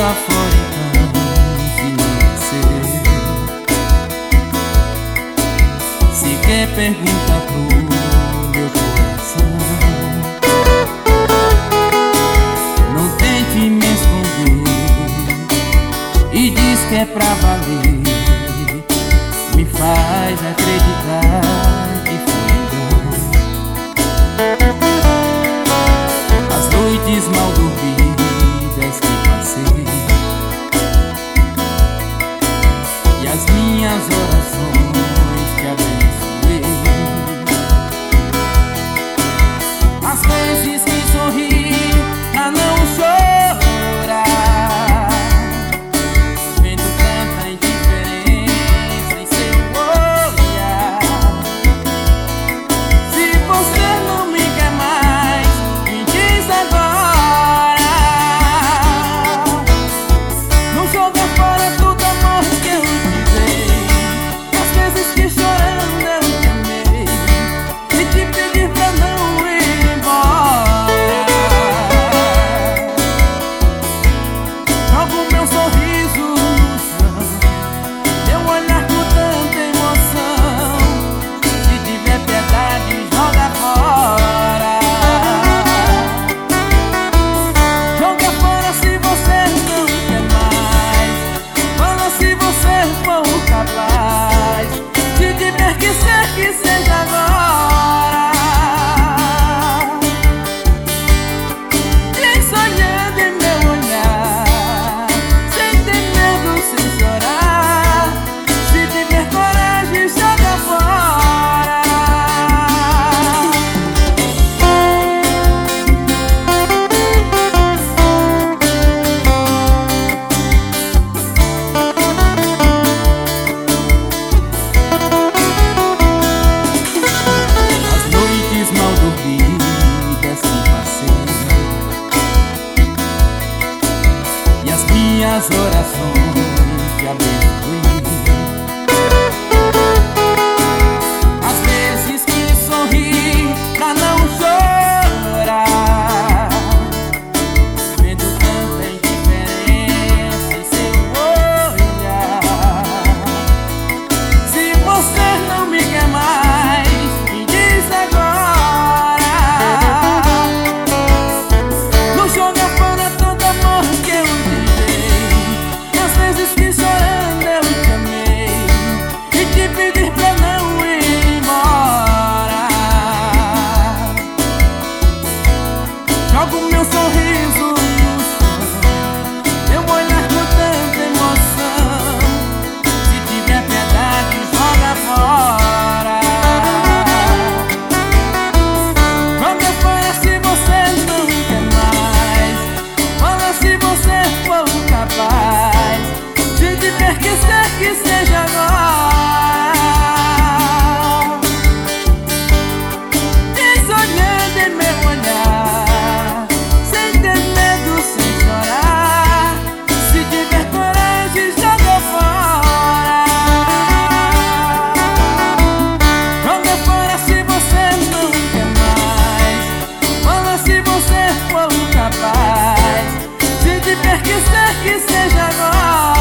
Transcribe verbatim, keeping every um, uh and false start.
joga fora então, se não ser. Se quer pergunta pro meu coração, não tente me esconder e diz que é pra valer. Me faz acreditar que foi engano. As noites mal dormidas que passei e as minhas orações que abençoei, as vezes que sorri pra não chorar, vendo tanta indiferença em seu olhar. Se você não me quer mais, me diz agora. Não joga fora todo amor que eu te dei, as vezes que chorando eu te amei e te pedi pra não ir embora. Jogo meu sorriso no chão, meu olhar com tanta emoção. Se tiver piedade, joga fora. Joga fora se você não quer mais. Fala se você for capaz. Se tiver que ser, que seja agora. Diz olhando em meu olhar, sem ter medo, sem chorar. Se tiver coragem, joga fora. As noites mal dormidas que passei e as minhas orações que abençoei, as vezes que sorri pra não chorar, vendo tanta indiferença em seu olhar. Se você não me quer mais, me diz agora. Não joga fora todo amor que eu te dei, as vezes que chorando eu te amei e te pedi pra não ir embora. Jogo meu sorriso no chão, meu olhar com tanta emoção. Se tiver piedade, joga fora. Joga fora se você não quer mais. Fala se você for capaz. Se tiver que ser, que seja agora. Diz olhando em meu olhar, sem ter medo, sem chorar. Se tiver coragem, joga fora. Joga fora se você não quer mais. Fala se você for capaz. Se tiver que ser, que seja agora.